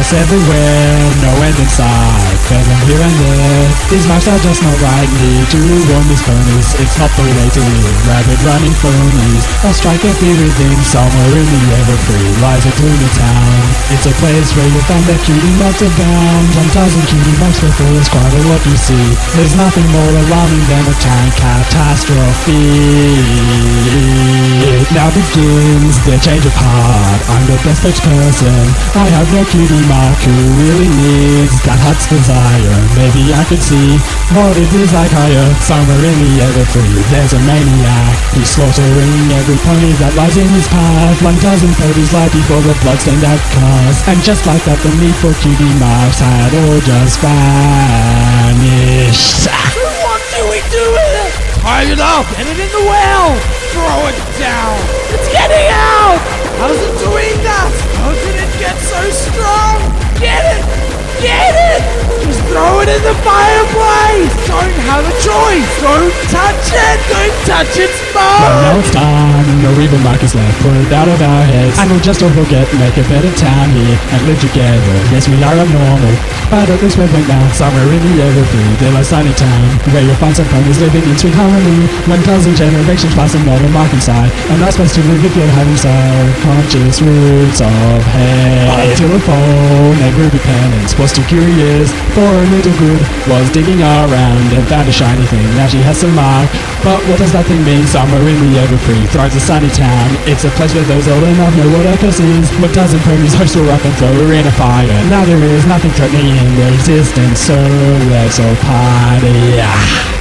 chaos everywhere, no end in sight, failing here and there. These maps are just not right, need to warn these ponies. It's not the way to live, rabid running phonies. I'll strike a fear within, somewhere in the Everfree lies a gloomy town. It's a place where you'll find that cutie marks abound. 1,000 cutie marks before it's quite a lot you see. There's nothing more alarming than a tank catastrophe. It now begins the change of heart. I'm the best person. I have no cutie mark who really needs that heart's desire. Maybe I could see what it is like higher. Somewhere in the Everfree there's a maniac who's slaughtering every pony that lies in his path. 1,000 ponies lie before the bloodstained outcast, and just like that the need for cutie marks had all just vanished. What do we do with it? Tie it up! Get it in the well! Throw it down! It's getting out! How's it doing that? How did it get so strong? Get it! Get it! Just throw it in the fireplace! Don't have a choice! Don't touch it! Don't touch its But bone! now it's time, no evil mark is left. Put it out of our heads, and we'll just all forget. Make a better town here, and live together. Yes, we are abnormal, but at least we're back now. Somewhere in the Everfree, there lies Sunny Town, where you'll find some ponies living in sweet harmony. 1,000 generations passing all the mark inside, and that's supposed to live if you're having subconscious roots of hate. Until a phone, a groovy penance was too curious for a little good, was digging around and found a shiny thing. Now she has some mark, but what does that thing mean? Somewhere in the Everfree thrives a Sunny Town. It's a place where those old enough know what Earth is. 1,000 ponies hoist her up and throw her in a fire. Now there is nothing threatening their existence, so let's all party.